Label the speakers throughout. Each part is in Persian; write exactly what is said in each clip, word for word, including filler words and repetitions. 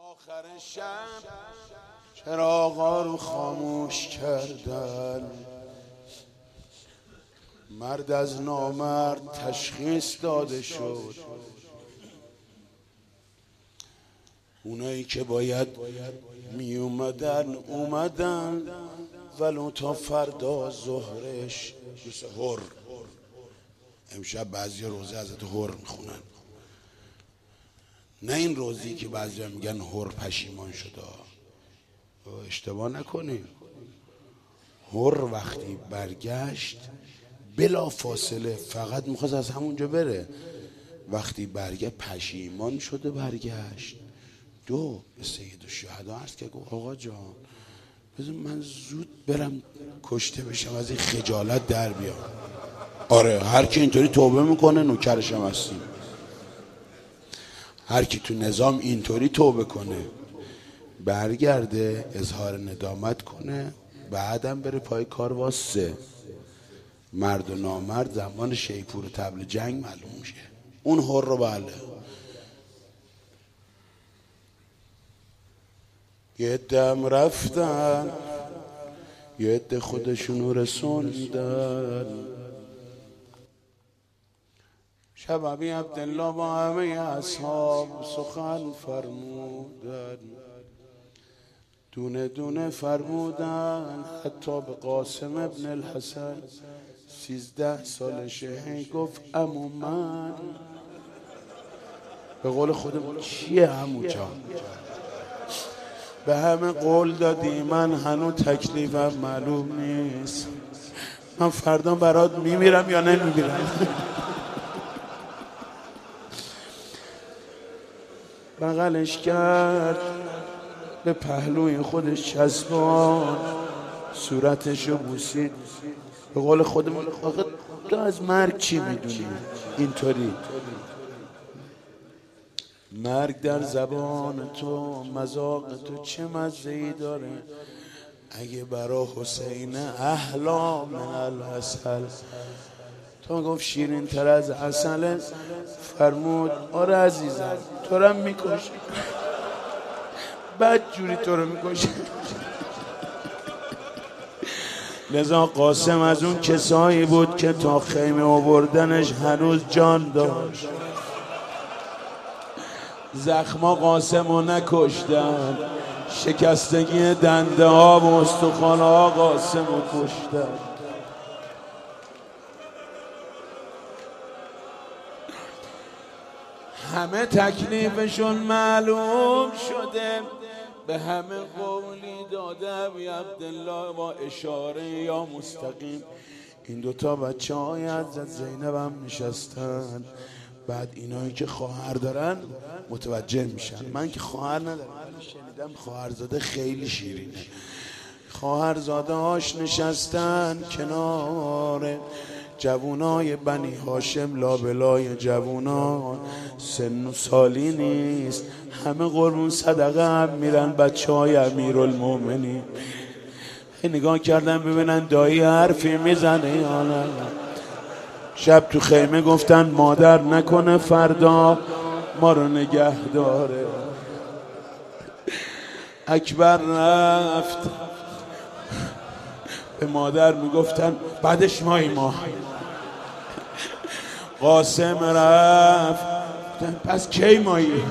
Speaker 1: آخر شب چراغا رو خاموش کردن، مرد از نامرد تشخیص داده شد. اونایی که باید می اومدن اومدن، ولو تا فردا ظهرش مثل هر. امشب بعضی روزه حضرت هر میخونن، نه این روزی که بعضی میگن هر پشیمان شده. اشتباه نکنیم، هر وقتی برگشت بلا فاصله فقط میخواست از همونجا بره، وقتی برگشت پشیمان شده برگشت. دو به سید الشهدا عرض که گفت آقا جان بذار من زود برم کشته بشم از این خجالت در بیام. آره هر کی اینطوری توبه میکنه نوکرشم هستیم، هر کی تو نظام اینطوری توبه کنه برگرده اظهار ندامت کنه بعدم بره پای کار واسه. مرد و نامرد زمان شیپور و طبل جنگ معلوم میشه. اون هر رو بله یه دم رفتن، یه عده خودشونو رسوندن. شب ابی عبدالله با همه اصحاب سخن فرمودن، دونه دونه فرمودن، حتی به قاسم ابن الحسن سیزده سالشه گفت عمو من. به قول خودم چیه عمو جان؟ به همه قول دادی من هنو تکلیفم معلوم نیست، من فردا برات میمیرم یا نمیمیرم. بغلش کرد به پهلوی خودش چسبان، صورتشو بوسید. به قول خودم آخه تو از مرگ چی میدونی؟ اینطوری مرگ در زبان تو مذاق تو چه مزه‌ای داره؟ اگه برا حسین احلا من العسل. تو گفت شیرین تر از عسل. فرمود آره عزیزم تو رو میکشه، بد جوری تو رو میکشه. لذا قاسم از اون کسایی بود که تا خیمه آوردنش هنوز جان داشت. زخما قاسم رو نکشتن، شکستگی دنده ها و استخوان ها قاسم رو کشتن. همه تکلیفشون معلوم شده، به همه قولی داده ابی عبدالله با اشاره یا مستقیم. این دوتا بچه های حضرت زینب هم نشستن. بعد اینایی که خواهر دارن متوجه میشن. من که خواهر ندارم ولی شنیدم خواهرزاده خیلی شیرینه. خواهرزاده هاش نشستن کنار جوونای بنی هاشم، لابلای جوونا سن و سالی نیست، همه قربون صدقه هم میرن بچه های امیرالمومنین. نگاه کردن ببینن دایی حرفی میزنه یا نه. شب تو خیمه گفتن مادر نکنه فردا ما رو نگه داره. اکبر رفت به مادر میگفتن بعدش مایی ما. قاسم رفت پس کی مایی؟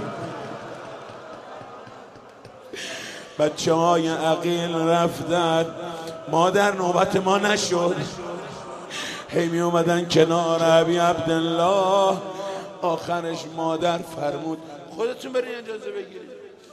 Speaker 1: بچه های عقیل رفتن مادر نوبت ما نشد. هی می اومدن کنار ابی عبدالله. آخرش مادر فرمود خودتون برین اجازه بگیرید.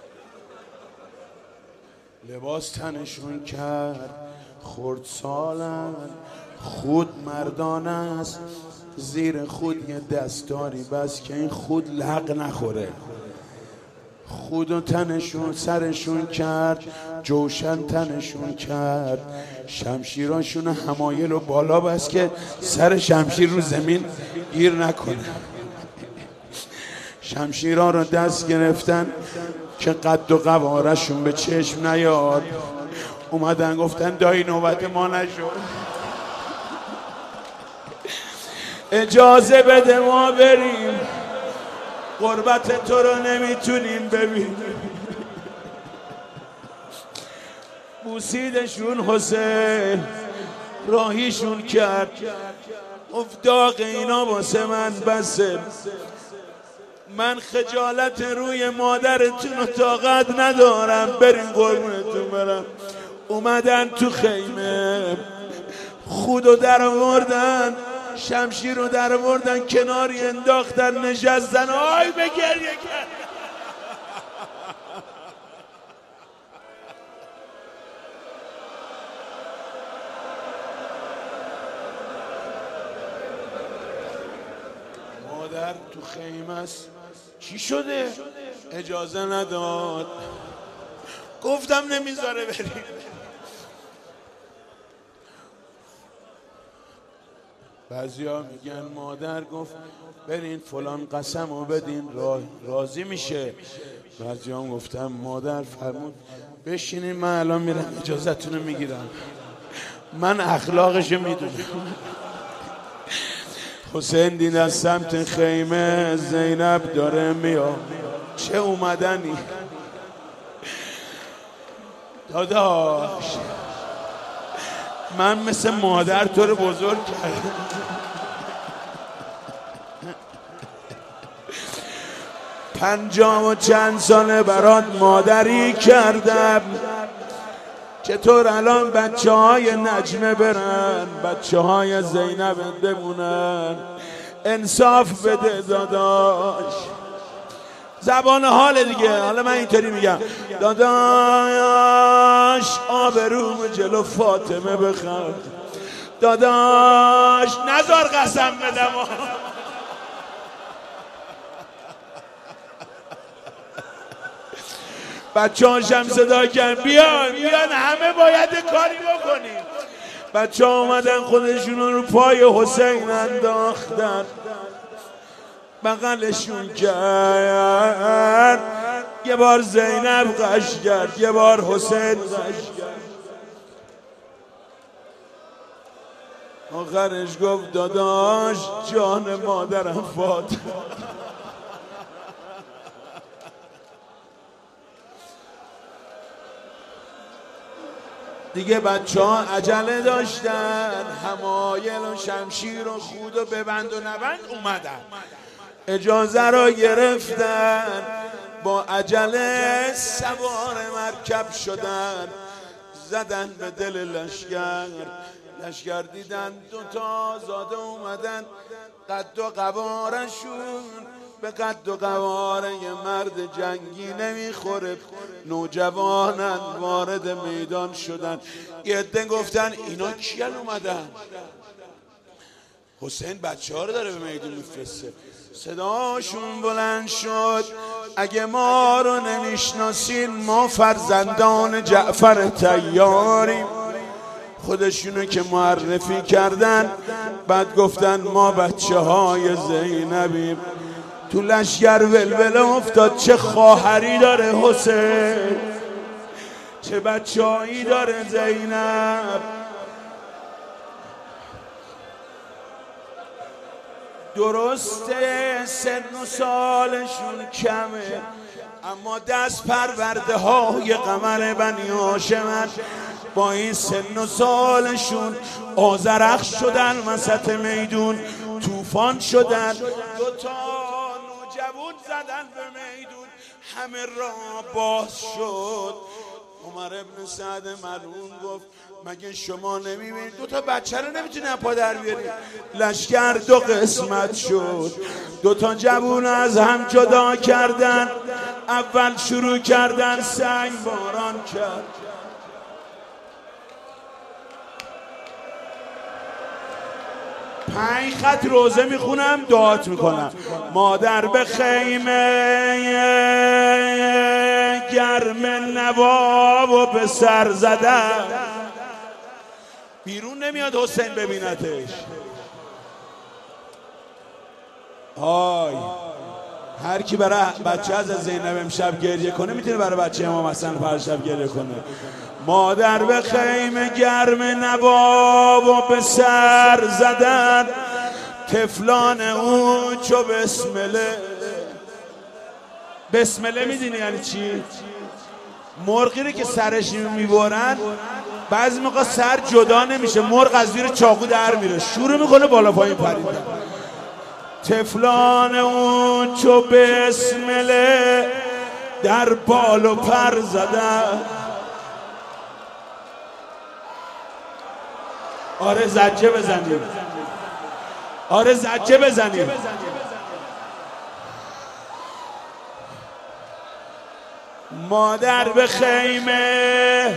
Speaker 1: لباس تنشون کرد، خرد سالن، خود مردانه است. زیر خود یه دستاری بس که این خود لق نخوره. خود و تنشون سرشون کرد، جوشن تنشون کرد، شمشیراشون حمایل و بالا بس که سر شمشیر رو زمین گیر نکنه. شمشیرها رو دست گرفتن که قد و قوارشون به چشم نیاد. اومدن گفتن دایی نوبت ما نشد، اجازه بده ما بریم. قربت تو رو نمیتونیم ببینیم. بوسیدشون حسین، راهیشون کرد، افتاق اینا واسه من بسه، من خجالت روی مادرتون و طاقت ندارم، برین قربونتون برم. اومدن تو خیمه، خودو در آوردن، شمشیر رو در آوردن، کناری انداختن، نشستن، آی به گریه کرد. مادر تو خیمه است. چی شده؟ اجازه نداد. گفتم نمیذاره بریم. بعضیا میگن مادر گفت برین فلان قسم رو بدین راضی میشه. بعضیا هم گفتم مادر فرمود بشینین من الان میرم اجازتون رو میگیرم. من اخلاقشو میدونم. حسین دید از سمت خیمه زینب داره میاد. چه اومدنی داداش، من مثل مادر تو رو بزرگ کردم. پنجاه و چند ساله برات مادری کردم، چطور الان بچه های نجمه برن، بچه های زینب بمونن؟ انصاف بده داداش. زبان حال دیگه. حالا من اینطوری میگم داداش آبروم جلو فاطمه بخواد، داداش نزار قسم بدم. بچه هاشم صدا کرد بیان بیان همه باید کاری بکنیم. بچه ها اومدن خودشون رو پای حسین انداختن، بغلشون کرد. یه بار زینب غش کرد، یه بار حسین غش کرد. آخرش گفت داداش جان مادرم فاطمه. دیگه بچه ها عجله داشتن، حمایل و شمشیر و خود و ببند و نبند اومدن، اجازه را گرفتن، با عجله سوار مرکب شدن، زدن به دل لشگر. لشگر دیدن دوتا زاده اومدن، قد و قوارشون به قد و قواره یه مرد جنگی نمیخوره. نوجوانن وارد میدان شدن. یه عده گفتن اینا کیان اومدن؟ حسین بچه ها رو داره به میدون میفرسته. صداشون بلند شد اگه ما رو نمیشناسین ما فرزندان جعفر طیاریم. خودشونو که معرفی کردن، بعد گفتن ما بچه های زینبیم. تو لشگر ولوله افتاد. چه خواهری داره حسین، چه بچه‌هایی داره زینب. درسته سن و سالشون کمه، اما دست پرورده های قمر بنی هاشمن. با این سن و سالشون آذرخش شدن وسط میدون، طوفان شدن. دوتا نوجوان زدن به میدون، همه راه باز شد. عمر ابن سعد مرحوم گفت مگه شما نمیبینید دو تا بچه رو نمیتونه پا در بیارید؟ لشکر دو قسمت شد، دو تا جوون از هم جدا کردن. اول شروع کردن سنگ باران کرد. پنج خط روزه میخونم دعات میکنم. مادر به خیمه گرم نواب و به سر زدن. بیرون نمیاد حسین ببینتش. آی هر کی برای بچه از زینب امشب گریه کنه میتونه برای بچه امام حسن فردا شب گریه کنه. مادر به خیمه گرم نواب و به سر زدن. طفلان او چو بسمله بسم الله میدونی یعنی چی؟ مرغی رو که سرش میبرن بعضی موقع سر جدا نمیشه، مرغ از زیر چاقو در میره، شروع میکنه بالا پایین پریدن. طفلان اون چو بسم الله در بال و پر زدن. آره زجه بزنیم، آره زجه بزنیم. مادر به خیمه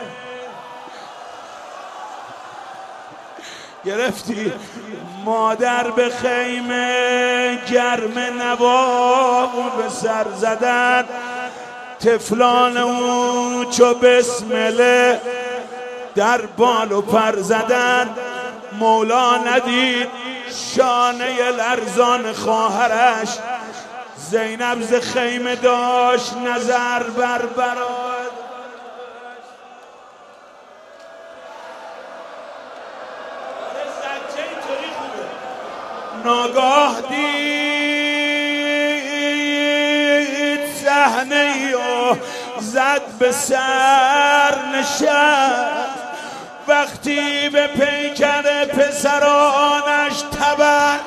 Speaker 1: گرفتی، مادر به خیمه گرم نوا به سر زدن. طفلان اون چو بسم الله در بال و پر زدن. مولا ندید شانه لرزان خواهرش، زینب ز خیمه داشت نظر بر براد. ناگاه دید صحنه ای و زد به سر نشست. وقتی به پیکر پسرانش تبر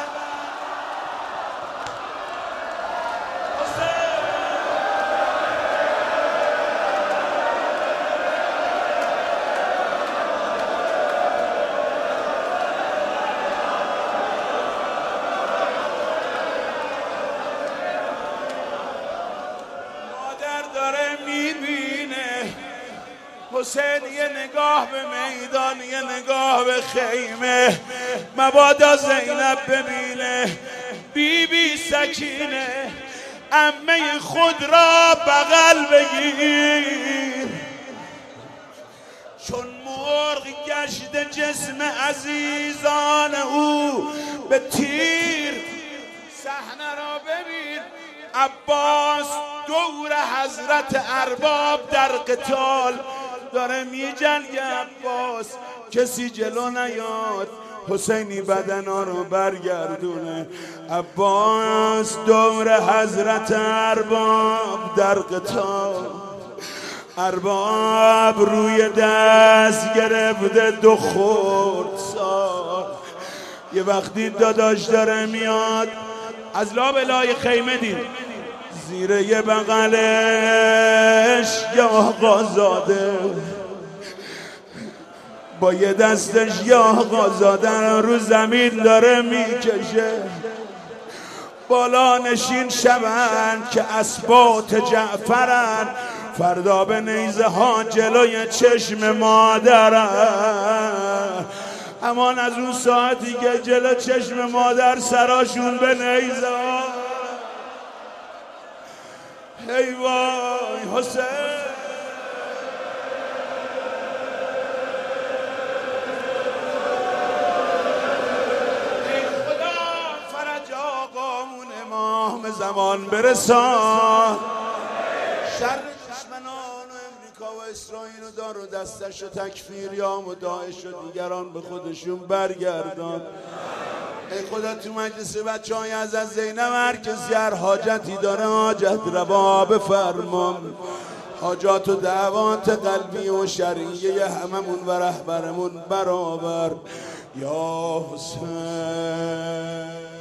Speaker 1: حسین یه نگاه به میدان، یه نگاه به خیمه، مبادا زینب ببینه. بی بی سکینه عمه خود را بغل بگیر، چون مرغ گشت جسم عزیزان او به تیر. صحنه را ببین، عباس دور حضرت ارباب در قتال داره می جنگه. عباس کسی جلو نیاد، حسینی بدنا رو برگردونه. عباس دور حضرت ارباب در قتال، ارباب روی دست گرفته دو خورد سال. یه وقتی داداش داره میاد از لابلای خیمه دید، زیر یه بغلش یه آقازاده با یه دستش یه آقازاده رو زمین داره میکشه. بالا نشین شون که اسبات جعفرن، فردا به نیزه ها جلوی چشم مادرن. امان از اون ساعتی که جلو چشم مادر سراشون به نیزه ها. ای وای حسین، ای خدا فرج آقامون امام زمان برسان. شر دشمنان و امریکا و اسرائیل و دار و دستش و تکفیریام و داعش و دیگران به خودشون برگردان. ای خدا تو مجلس بچه های از از زینب هر کسی هر حاجتی داره حاجت روا بفرمان. حاجات و دعوات قلبی و شرعیه هممون و رهبرمون برابر یا حسین.